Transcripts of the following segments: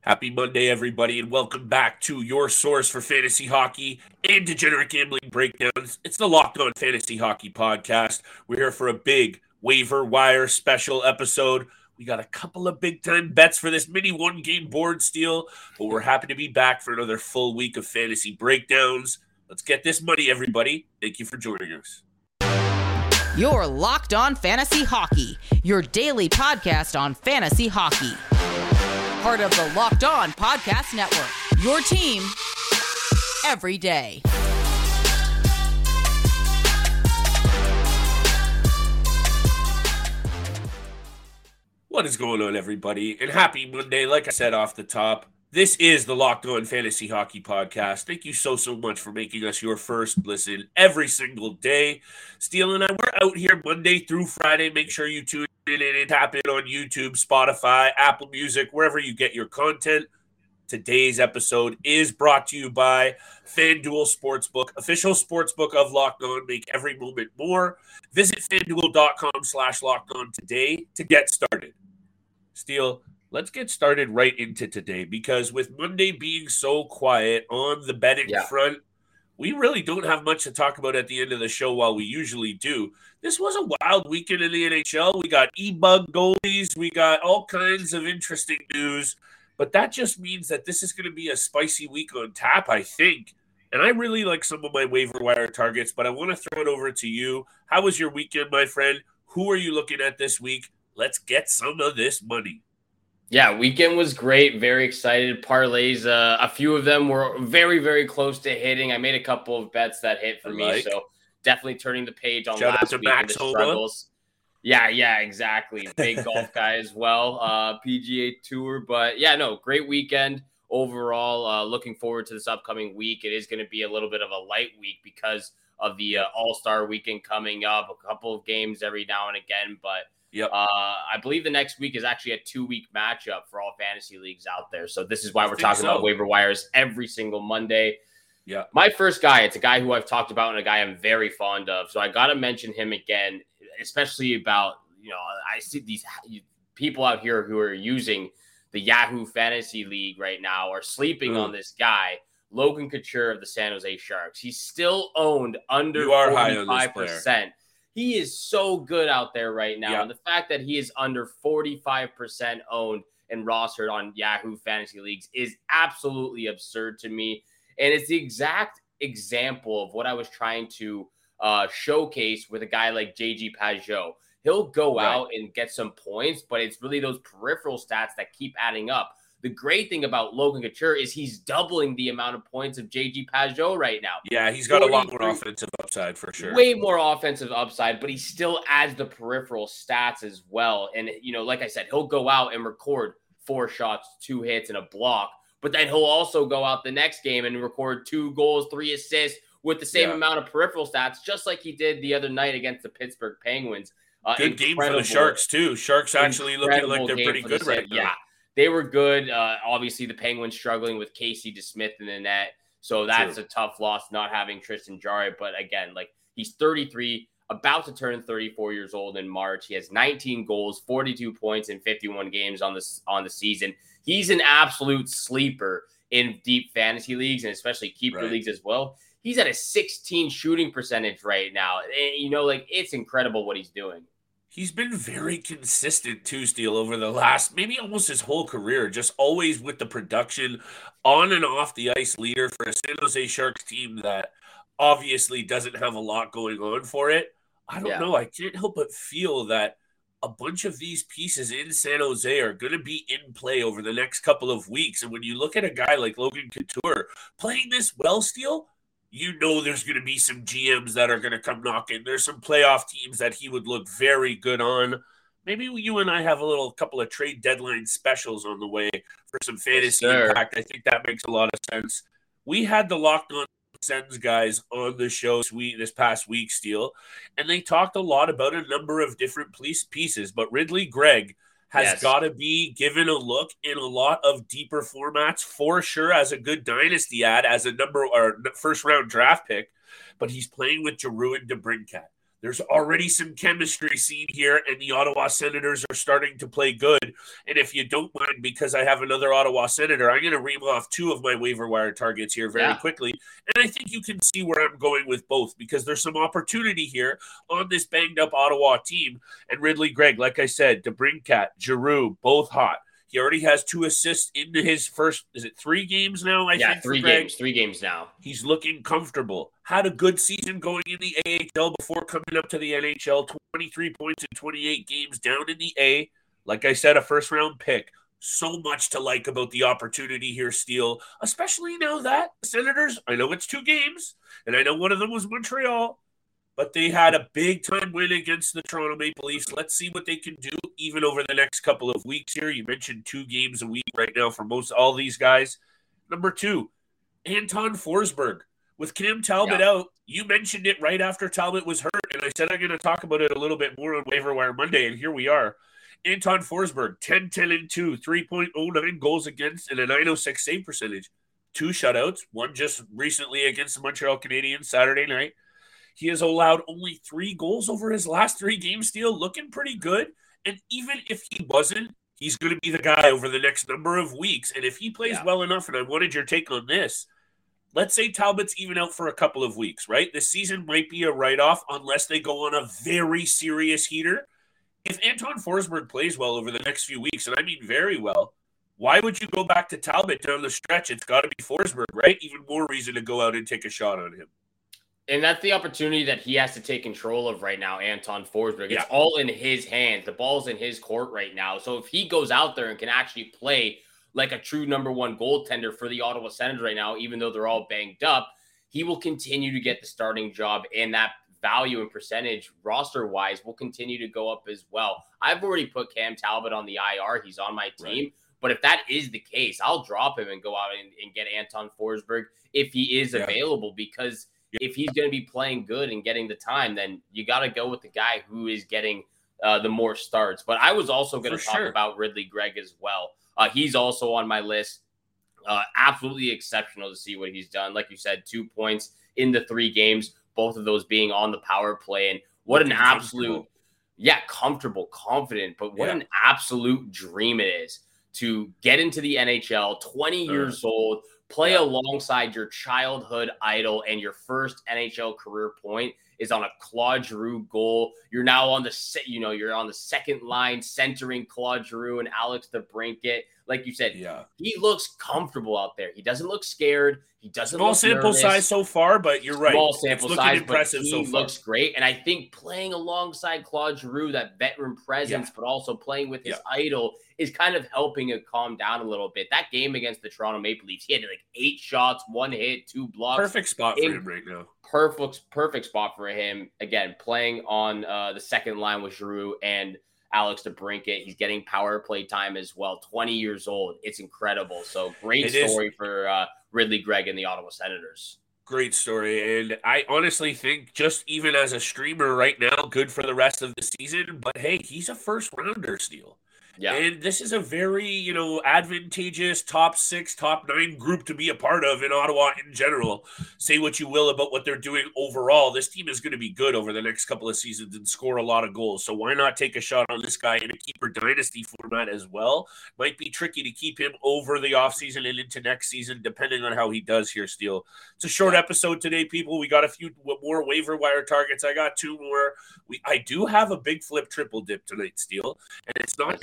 Happy Monday, everybody, and welcome back to your source for fantasy hockey and degenerate gambling breakdowns. It's the Locked On Fantasy Hockey Podcast. We're here for a big waiver wire special episode. We got a couple of big-time bets for this mini one-game board steal, but we're happy to be back for another full week of fantasy breakdowns. Let's get this money, everybody. Thank you for joining us. You're Locked On Fantasy Hockey, your daily podcast on fantasy hockey. Part of the Locked On Podcast Network, your team every day. What is going on, everybody? And happy Monday. Like I said off the top, this is the Locked On Fantasy Hockey Podcast. Thank you so much for making us your first listen every single day. Steele and I, we're out here Monday through Friday. Make sure you tune in and tap in on YouTube, Spotify, Apple Music, wherever you get your content. Today's episode is brought to you by FanDuel Sportsbook, official sportsbook of Locked On. Make every moment more. Visit FanDuel.com/LockedOn today to get started. Steele, let's get started right into today, because with Monday being so quiet on the betting front, we really don't have much to talk about at the end of the show while we usually do. This was a wild weekend in the NHL. We got e-bug goalies. We got all kinds of interesting news. But that just means that this is going to be a spicy week on tap, I think. And I really like some of my waiver wire targets, but I want to throw it over to you. How was your weekend, my friend? Who are you looking at this week? Let's get some of this money. Yeah, weekend was great. Very excited. Parlays, a few of them were very, very close to hitting. I made a couple of bets that hit for me, so definitely turning the page on last week and the struggles. Yeah, exactly. Big golf guy as well, PGA Tour. But yeah, no, great weekend overall. Looking forward to this upcoming week. It is going to be a little bit of a light week because of the All-Star weekend coming up. A couple of games every now and again, but I believe the next week is actually a 2-week matchup for all fantasy leagues out there. So this is why we're talking about waiver wires every single Monday. Yeah. My first guy, it's a guy who I've talked about and a guy I'm very fond of. So I got to mention him again, especially about, I see these people out here who are using the Yahoo Fantasy League right now are sleeping on this guy, Logan Couture of the San Jose Sharks. He's still owned under 45%. He is so good out there right now. And the fact that he is under 45% owned and rostered on Yahoo Fantasy Leagues is absolutely absurd to me. And it's the exact example of what I was trying to showcase with a guy like JG Pageau. He'll go out and get some points, but it's really those peripheral stats that keep adding up. The great thing about Logan Couture is he's doubling the amount of points of JG Pageau right now. Yeah, he's got a lot more offensive upside for sure. Way more offensive upside, but he still adds the peripheral stats as well. And, like I said, he'll go out and record 4 shots, 2 hits, and a block. But then he'll also go out the next game and record 2 goals, 3 assists with the same amount of peripheral stats, just like he did the other night against the Pittsburgh Penguins. Good game for the Sharks, too. Sharks actually looking like they're pretty good right now. Yeah, they were good. Obviously, the Penguins struggling with Casey DeSmith in the net. So that's a tough loss, not having Tristan Jarry. But again, he's 33, about to turn 34 years old in March. He has 19 goals, 42 points in 51 games on the season. He's an absolute sleeper in deep fantasy leagues and especially keeper leagues as well. He's at a 16 shooting percentage right now. And, it's incredible what he's doing. He's been very consistent, too, Steele, over the last, maybe almost his whole career, just always with the production on and off the ice leader for a San Jose Sharks team that obviously doesn't have a lot going on for it. I don't know. I can't help but feel that a bunch of these pieces in San Jose are going to be in play over the next couple of weeks. And when you look at a guy like Logan Couture playing this well, Steele, there's going to be some GMs that are going to come knocking. There's some playoff teams that he would look very good on. Maybe you and I have a couple of trade deadline specials on the way for some fantasy impact. I think that makes a lot of sense. We had the Locked On Sens guys on the show this past week, Steele, and they talked a lot about a number of different pieces, but Ridley Gregg has got to be given a look in a lot of deeper formats for sure as a good dynasty ad, as a first round draft pick, but he's playing with Giroux and DeBrincat. There's already some chemistry seen here, and the Ottawa Senators are starting to play good. And if you don't mind, because I have another Ottawa Senator, I'm going to ream off two of my waiver wire targets here very quickly. And I think you can see where I'm going with both, because there's some opportunity here on this banged-up Ottawa team. And Ridley Gregg, like I said, DeBrincat, Giroux, both hot. He already has 2 assists in his first, is it 3 games now? I think 3 games now. He's looking comfortable. Had a good season going in the AHL before coming up to the NHL. 23 points in 28 games down in the A. Like I said, a first-round pick. So much to like about the opportunity here, Steele, especially now that the Senators, I know it's 2 games, and I know one of them was Montreal, but they had a big-time win against the Toronto Maple Leafs. Let's see what they can do even over the next couple of weeks here. You mentioned 2 games a week right now for most all these guys. Number 2, Anton Forsberg. With Cam Talbot out, you mentioned it right after Talbot was hurt, and I said I'm going to talk about it a little bit more on Waiver Wire Monday, and here we are. Anton Forsberg, 10-10-2, 3.09 goals against, and a .906 save percentage. 2 shutouts, one just recently against the Montreal Canadiens Saturday night. He has allowed only 3 goals over his last 3 games, Steele, looking pretty good. And even if he wasn't, he's going to be the guy over the next number of weeks. And if he plays well enough, and I wanted your take on this, let's say Talbot's even out for a couple of weeks, right? This season might be a write-off unless they go on a very serious heater. If Anton Forsberg plays well over the next few weeks, and I mean very well, why would you go back to Talbot down the stretch? It's got to be Forsberg, right? Even more reason to go out and take a shot on him. And that's the opportunity that he has to take control of right now, Anton Forsberg. It's all in his hands. The ball's in his court right now. So if he goes out there and can actually play like a true number 1 goaltender for the Ottawa Senators right now, even though they're all banged up, he will continue to get the starting job, and that value and percentage roster-wise will continue to go up as well. I've already put Cam Talbot on the IR. He's on my team. Right. But if that is the case, I'll drop him and go out and get Anton Forsberg if he is available, because if he's going to be playing good and getting the time, then you got to go with the guy who is getting the more starts. But I was also going to talk about Ridley Gregg as well. He's also on my list. Absolutely exceptional to see what he's done. Like you said, 2 points in the 3 games, both of those being on the power play. And what an absolute, comfortable, confident, but what an absolute dream it is to get into the NHL, 20 years old, play alongside your childhood idol, and your first NHL career point is on a Claude Giroux goal. You're now on the you're on the second line centering Claude Giroux and Alex DeBrincat. Like you said, he looks comfortable out there. He doesn't look scared. He doesn't look sample nervous. Size so far, but you're right. Small sample size, impressive but he looks great. And I think playing alongside Claude Giroux, that veteran presence, but also playing with his idol, is kind of helping him calm down a little bit. That game against the Toronto Maple Leafs, he had like 8 shots, 1 hit, 2 blocks. Perfect spot for him right now. Perfect spot for him. Again, playing on the second line with Giroux and Alex DeBrincat. He's getting power play time as well. 20 years old. It's incredible. So great story for Ridley Gregg and the Ottawa Senators. Great story. And I honestly think, just even as a streamer right now, good for the rest of the season. But hey, he's a first rounder, Steele. Yeah. And this is a very, advantageous top 6, top 9 group to be a part of in Ottawa in general. Say what you will about what they're doing overall. This team is going to be good over the next couple of seasons and score a lot of goals. So why not take a shot on this guy in a keeper dynasty format as well? Might be tricky to keep him over the offseason and into next season, depending on how he does here, Steele. It's a short episode today, people. We got a few more waiver wire targets. I got 2 more. I do have a big flip triple dip tonight, Steele. And it's not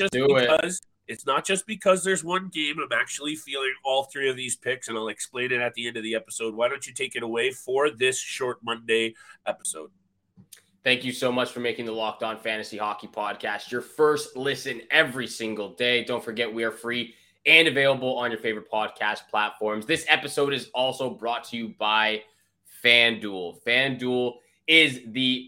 just because there's one game. I'm actually feeling all 3 of these picks, and I'll explain it at the end of the episode. Why don't you take it away for this short Monday episode? Thank you so much for making the Locked On Fantasy Hockey Podcast your first listen every single day. Don't forget, we are free and available on your favorite podcast platforms. This episode is also brought to you by FanDuel. FanDuel is the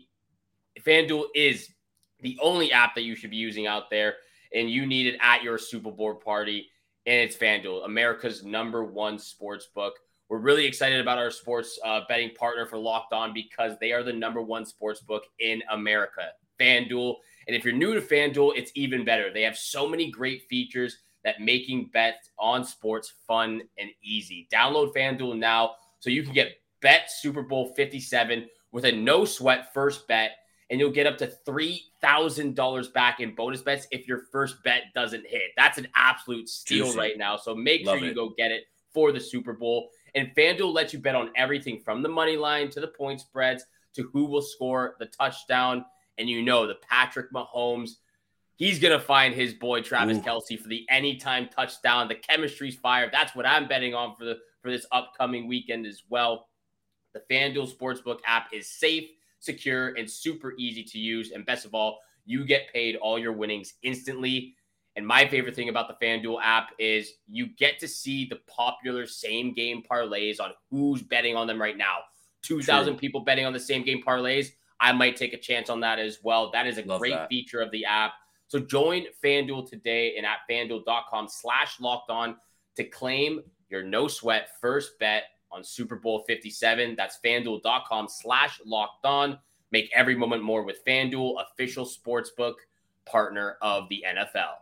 only app that you should be using out there, and you need it at your Super Bowl party, and it's FanDuel, America's #1 sports book. We're really excited about our sports betting partner for Locked On, because they are the #1 sports book in America, FanDuel. And if you're new to FanDuel, it's even better. They have so many great features that making bets on sports fun and easy. Download FanDuel now so you can bet Super Bowl 57 with a no-sweat first bet and you'll get up to $3,000 back in bonus bets if your first bet doesn't hit. That's an absolute steal right now. So make sure you go get it for the Super Bowl. And FanDuel lets you bet on everything from the money line to the point spreads to who will score the touchdown. And the Patrick Mahomes, he's going to find his boy Travis Kelce for the anytime touchdown. The chemistry's fire. That's what I'm betting on for this upcoming weekend as well. The FanDuel Sportsbook app is safe, secure, and super easy to use. And best of all, you get paid all your winnings instantly. And my favorite thing about the FanDuel app is you get to see the popular same game parlays on who's betting on them right now. 2,000 people betting on the same game parlays. I might take a chance on that as well. That is a great feature of the app. So join FanDuel today and at FanDuel.com/lockedon to claim your no sweat first bet on Super Bowl 57. That's FanDuel.com/lockedon. Make every moment more with FanDuel, official sportsbook partner of the NFL.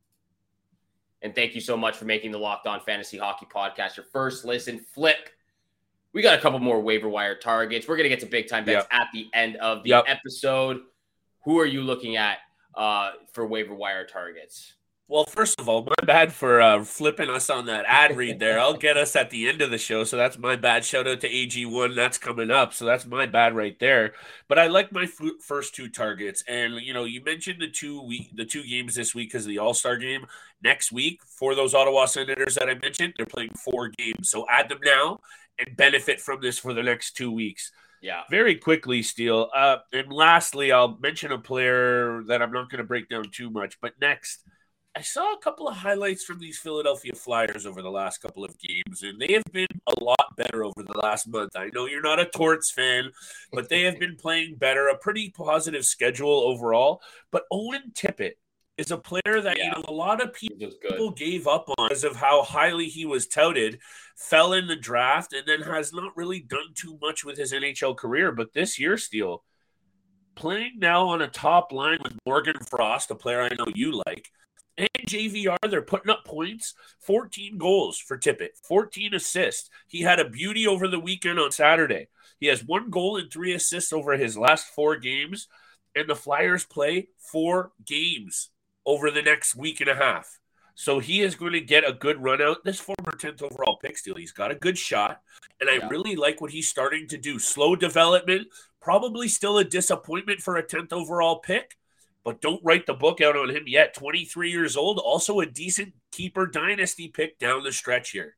And thank you so much for making the Locked On Fantasy Hockey Podcast your first listen. Flip. We got a couple more waiver wire targets. We're going to get to big time bets at the end of the episode. Who are you looking at for waiver wire targets? Well, first of all, my bad for flipping us on that ad read there. I'll get us at the end of the show, so that's my bad. Shout out to AG1. That's coming up, so that's my bad right there. But I like my first two targets. And, you mentioned the two games this week because of the All-Star game. Next week, for those Ottawa Senators that I mentioned, they're playing 4 games. So add them now and benefit from this for the next 2 weeks. Yeah. Very quickly, Steele. And lastly, I'll mention a player that I'm not going to break down too much. But next, I saw a couple of highlights from these Philadelphia Flyers over the last couple of games, and they have been a lot better over the last month. I know you're not a Torts fan, but they have been playing better, a pretty positive schedule overall. But Owen Tippett is a player that, a lot of people gave up on because of how highly he was touted, fell in the draft, and then has not really done too much with his NHL career. But this year, Steele, playing now on a top line with Morgan Frost, a player I know you like, and JVR, they're putting up points. 14 goals for Tippett, 14 assists. He had a beauty over the weekend on Saturday. He has 1 goal and 3 assists over his last 4 games, and the Flyers play 4 games over the next week and a half. So he is going to get a good run out. This former 10th overall pick, Steele, he's got a good shot, and I really like what he's starting to do. Slow development, probably still a disappointment for a 10th overall pick, but don't write the book out on him yet. 23 years old, also a decent keeper dynasty pick down the stretch here.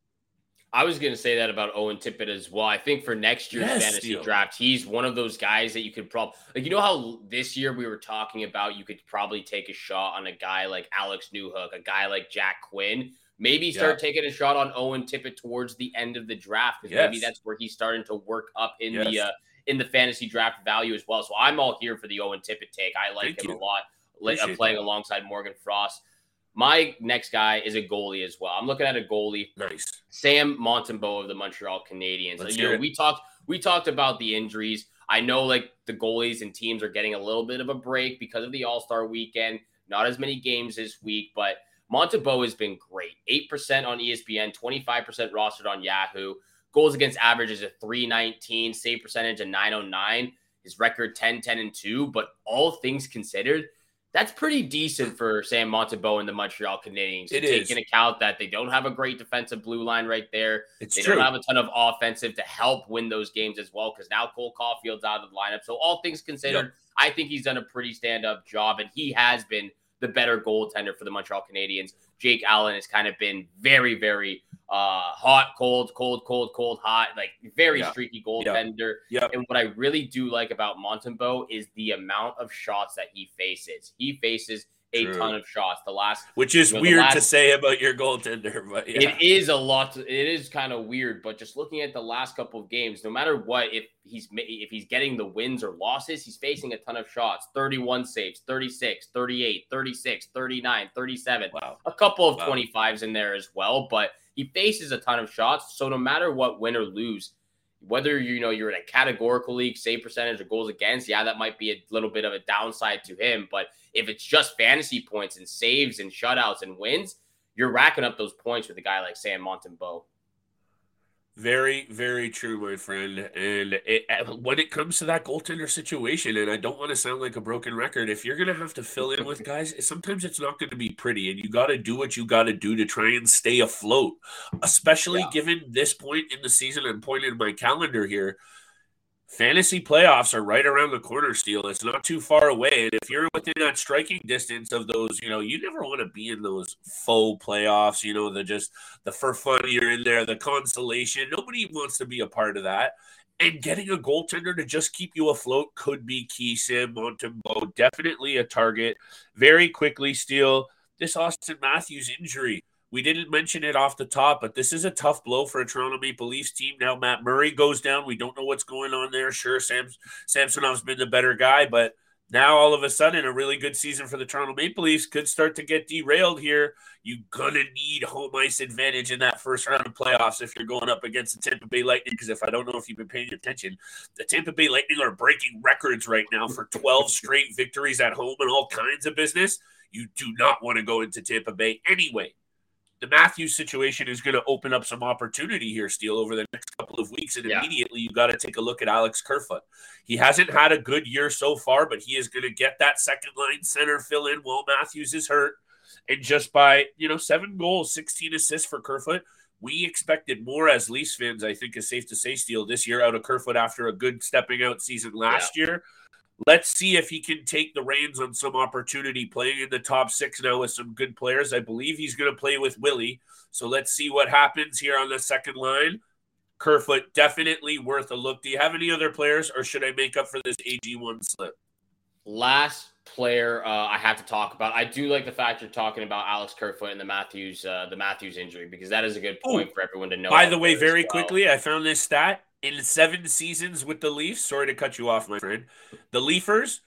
I was going to say that about Owen Tippett as well. I think for next year's fantasy draft, he's one of those guys that you could probably, how this year we were talking about you could probably take a shot on a guy like Alex Newhook, a guy like Jack Quinn. Maybe start taking a shot on Owen Tippett towards the end of the draft, because maybe that's where he's starting to work up in the fantasy draft value as well. So I'm all here for the Owen Tippett take. I like him a lot, playing alongside Morgan Frost. My next guy is a goalie as well. I'm looking at a goalie. Nice. Sam Montembeault of the Montreal Canadiens. We talked about the injuries. I know the goalies and teams are getting a little bit of a break because of the All-Star weekend. Not as many games this week, but Montembeault has been great. 8% on ESPN, 25% rostered on Yahoo. Goals against average is a .319, save percentage a .909. His record 10-10-2. But all things considered, that's pretty decent for Sam Montembeault and the Montreal Canadiens. Take into account that they don't have a great defensive blue line right there. They don't have a ton of offensive to help win those games as well, because now Cole Caulfield's out of the lineup. So all things considered, I think he's done a pretty stand-up job, and he has been the better goaltender for the Montreal Canadiens. Jake Allen has kind of been very, very hot, cold, hot, very streaky goaltender. And what I really do like about Montembeault is the amount of shots that he faces. He faces a ton of shots. Which is weird to say about your goaltender, but it is a lot. It is kind of weird, but just looking at the last couple of games, no matter what, if he's getting the wins or losses, he's facing a ton of shots. 31 saves, 36, 38, 36, 39, 37. Wow. A couple of 25s in there as well, but he faces a ton of shots. So no matter what, win or lose, whether you're in a categorical league, save percentage or goals against, that might be a little bit of a downside to him. But if it's just fantasy points and saves and shutouts and wins, you're racking up those points with a guy like Sam Montembeault. Very, very true, my friend. And when it comes to that goaltender situation, and I don't want to sound like a broken record, if you're going to have to fill in with guys, sometimes it's not going to be pretty, and you got to do what you got to do to try and stay afloat, especially given this point in the season. I'm pointing my calendar here. Fantasy playoffs are right around the corner, Steele. It's not too far away. And if you're within that striking distance of those, you never want to be in those faux playoffs, the for fun you're in there, the consolation. Nobody wants to be a part of that. And getting a goaltender to just keep you afloat could be key. Sam Montembeault, definitely a target. Very quickly, Steele, this Auston Matthews injury. We didn't mention it off the top, but this is a tough blow for a Toronto Maple Leafs team. Now Matt Murray goes down. We don't know what's going on there. Sure, Samsonov's been the better guy, but now all of a sudden a really good season for the Toronto Maple Leafs could start to get derailed here. You're going to need home ice advantage in that first round of playoffs if you're going up against the Tampa Bay Lightning, because if I don't know if you've been paying attention, the Tampa Bay Lightning are breaking records right now for 12 straight victories at home and all kinds of business. You do not want to go into Tampa Bay anyway. The Matthews situation is going to open up some opportunity here, Steele, over the next couple of weeks. And immediately you got to take a look at Alex Kerfoot. He hasn't had a good year so far, but he is going to get that second line center fill in while Matthews is hurt. And just by, 7 goals, 16 assists for Kerfoot, we expected more as Leafs fans, I think is safe to say, Steele, this year out of Kerfoot after a good stepping out season last year. Let's see if he can take the reins on some opportunity playing in the top 6 now with some good players. I believe he's going to play with Willie. So let's see what happens here on the second line. Kerfoot, definitely worth a look. Do you have any other players, or should I make up for this AG1 slip? Last player I have to talk about. I do like the fact you're talking about Alex Kerfoot and the Matthews injury, because that is a good point for everyone to know. By the way, very quickly, I found this stat. In 7 seasons with the Leafs, sorry to cut you off, my friend, the Leafers,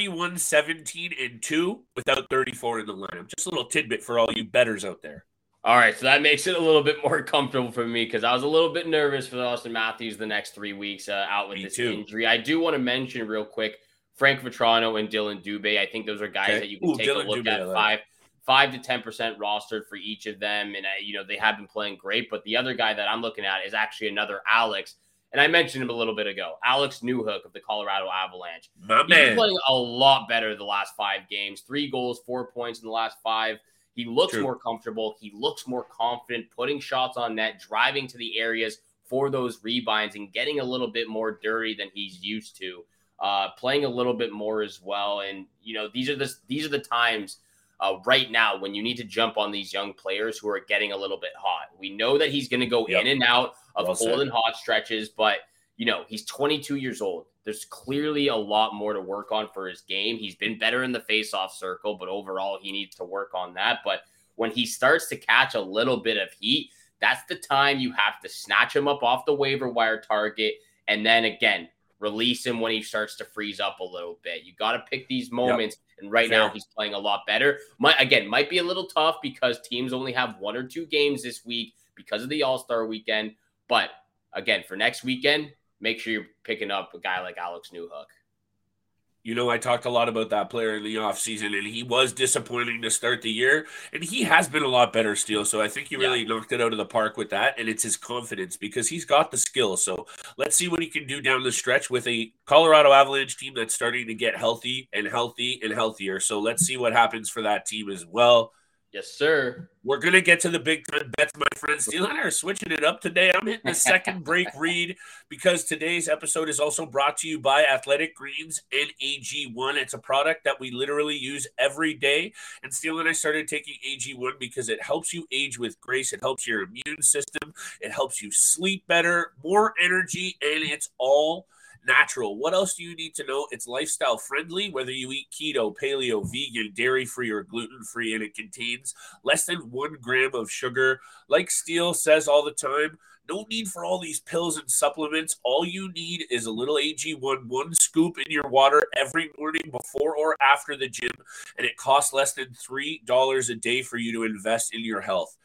31-17-2 without 34 in the lineup. Just a little tidbit for all you bettors out there. All right, so that makes it a little bit more comfortable for me, because I was a little bit nervous for Auston Matthews the next 3 weeks out with this injury. I do want to mention real quick Frank Vatrano and Dylan Dubé. I think those are guys that you can take a look at. 5 to 10% rostered for each of them, and they have been playing great. But the other guy that I'm looking at is actually another Alex. And I mentioned him a little bit ago, Alex Newhook of the Colorado Avalanche. He's been playing a lot better the last 5 games. 3 goals, 4 points in the last 5. He looks more comfortable. He looks more confident, putting shots on net, driving to the areas for those rebinds, and getting a little bit more dirty than he's used to. Playing a little bit more as well. And, these are the times right now when you need to jump on these young players who are getting a little bit hot. We know that he's going to go in and out of cold and hot stretches, but he's 22 years old. There's clearly a lot more to work on for his game. He's been better in the faceoff circle, but overall he needs to work on that. But when he starts to catch a little bit of heat, that's the time you have to snatch him up off the waiver wire target, and then again release him when he starts to freeze up a little bit. You got to pick these moments. And right now he's playing a lot better. Might be a little tough because teams only have 1 or 2 games this week because of the All-Star weekend. But again, for next weekend, make sure you're picking up a guy like Alex Newhook. I talked a lot about that player in the offseason, and he was disappointing to start the year, and he has been a lot better, Steele. So I think he really knocked it out of the park with that, and it's his confidence because he's got the skill. So let's see what he can do down the stretch with a Colorado Avalanche team that's starting to get healthy and healthier. So let's see what happens for that team as well. Yes, sir. We're going to get to the big time bets, my friends. Steele and I are switching it up today. I'm hitting the second break read because today's episode is also brought to you by Athletic Greens and AG1. It's a product that we literally use every day. And Steele and I started taking AG1 because it helps you age with grace. It helps your immune system. It helps you sleep better, more energy, and it's all natural. What else do you need to know? It's lifestyle friendly, whether you eat keto, paleo, vegan, dairy-free, or gluten-free, and it contains less than 1 gram of sugar. Like Steele says all the time, no need for all these pills and supplements. All you need is a little AG1, 1 scoop in your water every morning before or after the gym, and it costs less than $3 a day for you to invest in your health.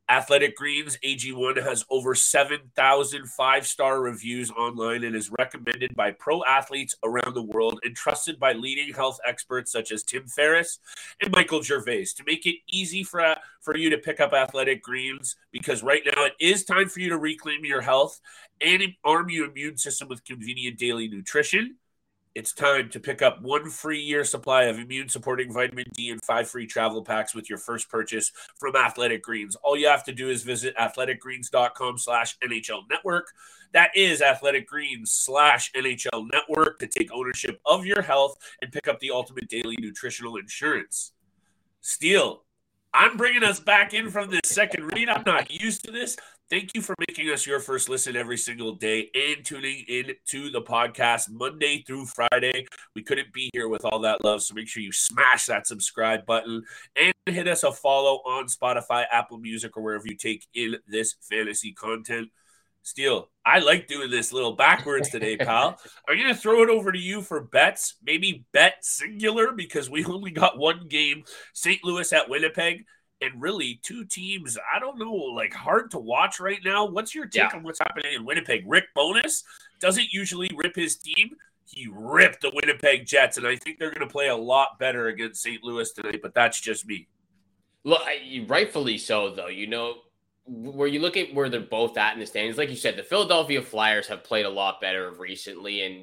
Athletic Greens AG1 has over 7,000 5-star reviews online and is recommended by pro athletes around the world and trusted by leading health experts such as Tim Ferriss and Michael Gervais to make it easy for you to pick up Athletic Greens, because right now it is time for you to reclaim your health and arm your immune system with convenient daily nutrition. It's time to pick up 1 free year supply of immune-supporting vitamin D and 5 free travel packs with your first purchase from Athletic Greens. All you have to do is visit athleticgreens.com/NHL Network. That is athleticgreens/NHL Network to take ownership of your health and pick up the ultimate daily nutritional insurance. Steele, I'm bringing us back in from this second read. I'm not used to this. Thank you for making us your first listen every single day and tuning in to the podcast Monday through Friday. We couldn't be here with all that love, so make sure you smash that subscribe button and hit us a follow on Spotify, Apple Music, or wherever you take in this fantasy content. Steele, I like doing this little backwards today, pal. I'm going to throw it over to you for bets, maybe bet singular, because we only got one game, St. Louis at Winnipeg. And really, 2 teams, I don't know, like hard to watch right now. What's your take on what's happening in Winnipeg? Rick Bowness doesn't usually rip his team. He ripped the Winnipeg Jets, and I think they're going to play a lot better against St. Louis tonight, but that's just me. Look, rightfully so, though. You know, where you look at where they're both at in the standings, like you said, the Philadelphia Flyers have played a lot better recently, and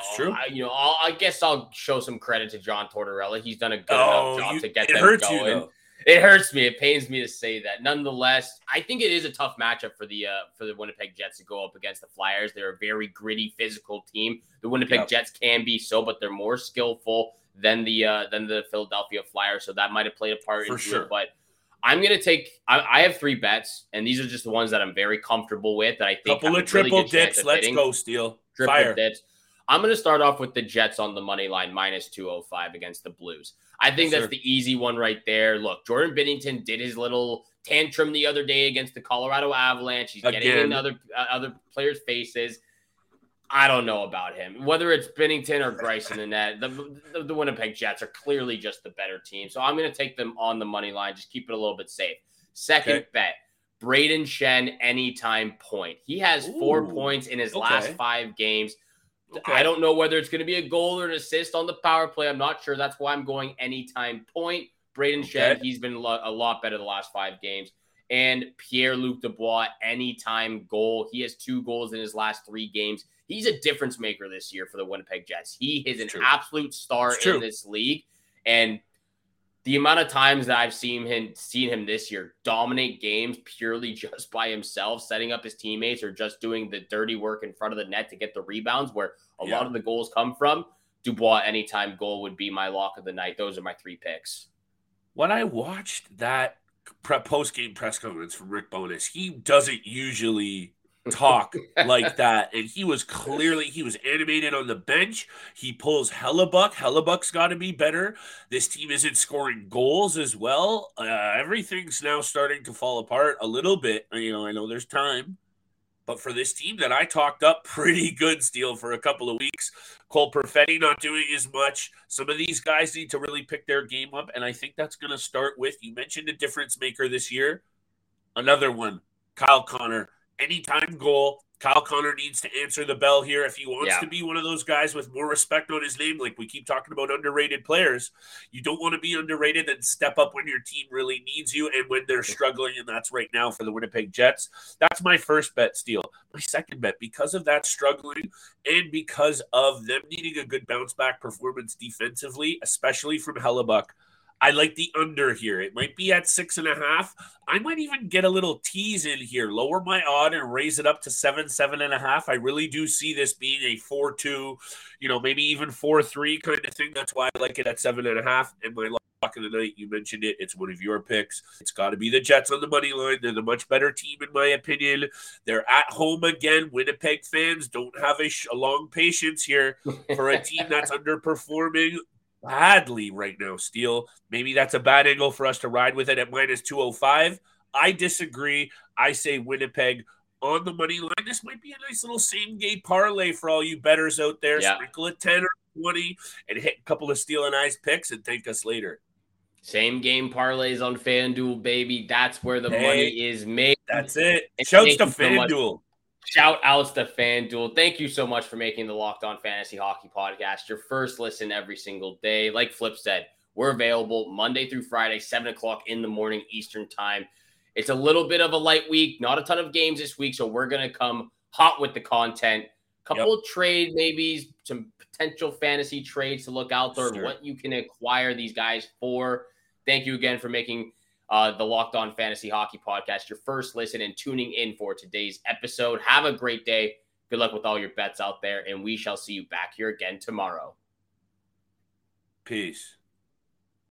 I guess I'll show some credit to John Tortorella. He's done a good enough job to get them going. It hurts me. It pains me to say that. Nonetheless, I think it is a tough matchup for the Winnipeg Jets to go up against the Flyers. They're a very gritty, physical team. The Winnipeg Jets can be so, but they're more skillful than the Philadelphia Flyers. So that might have played a part into it. But I'm going to take – I have 3 bets, and these are just the ones that I'm very comfortable with that I think couple of triple dips. Let's go, Steele. Triple dips. I'm going to start off with the Jets on the money line, -205 against the Blues. I think that's the easy one right there. Look, Jordan Binnington did his little tantrum the other day against the Colorado Avalanche. He's getting in other players' faces. I don't know about him. Whether it's Binnington or Greiss in the net, the Winnipeg Jets are clearly just the better team. So I'm going to take them on the money line. Just keep it a little bit safe. Second bet, Brayden Schenn anytime point. He has 4 points in his last 5 games. I don't know whether it's going to be a goal or an assist on the power play. I'm not sure. That's why I'm going anytime point. Brayden Schenn, he's been a lot better the last 5 games. And Pierre-Luc Dubois, anytime goal. He has 2 goals in his last 3 games. He's a difference maker this year for the Winnipeg Jets. He is an absolute star in this league. And the amount of times that I've seen him this year dominate games purely just by himself, setting up his teammates or just doing the dirty work in front of the net to get the rebounds where a lot of the goals come from, Dubois anytime goal would be my lock of the night. Those are my 3 picks. When I watched that post-game press conference from Rick Bowness, he doesn't usually talk like that, and he was animated on the bench. He pulls Hellebuck. Hellebuck's got to be better. This team isn't scoring goals as well. Everything's now starting to fall apart a little bit. I know there's time, but for this team that I talked up pretty good, Steele, for a couple of weeks, Cole Perfetti not doing as much. Some of these guys need to really pick their game up, and I think that's going to start with, you mentioned a difference maker this year. Another one, Kyle Connor. Anytime goal. Kyle Connor needs to answer the bell here if he wants to be one of those guys with more respect on his name. Like we keep talking about underrated players. You don't want to be underrated and step up when your team really needs you and when they're struggling, and that's right now for the Winnipeg Jets. That's my first bet, Steele. My second bet, because of that struggling and because of them needing a good bounce-back performance defensively, especially from Hellebuck, I like the under here. It might be at 6.5. I might even get a little tease in here, lower my odd and raise it up to 7.5. I really do see this being a 4-2, maybe even 4-3 kind of thing. That's why I like it at 7.5. And my lock of the night, you mentioned it. It's one of your picks. It's got to be the Jets on the money line. They're the much better team, in my opinion. They're at home again. Winnipeg fans don't have a long patience here for a team that's underperforming badly right now, Steele. Maybe that's a bad angle for us to ride with it at -205. I disagree. I say Winnipeg on the money line. This might be a nice little same-game parlay for all you bettors out there. Sprinkle a 10 or 20 and hit a couple of Steele and I's picks and thank us later. Same game parlays on FanDuel, baby. That's where the money is made. That's it. Shouts to FanDuel. Shout outs to FanDuel. Thank you so much for making the Locked On Fantasy Hockey Podcast your first listen every single day. Like Flip said, we're available Monday through Friday, 7 o'clock in the morning Eastern time. It's a little bit of a light week, not a ton of games this week, so we're going to come hot with the content. Couple of trade, maybe some potential fantasy trades to look out there, what you can acquire these guys for. Thank you again for making the Locked On Fantasy Hockey Podcast your first listen and tuning in for today's episode. Have a great day. Good luck with all your bets out there, and we shall see you back here again tomorrow. Peace.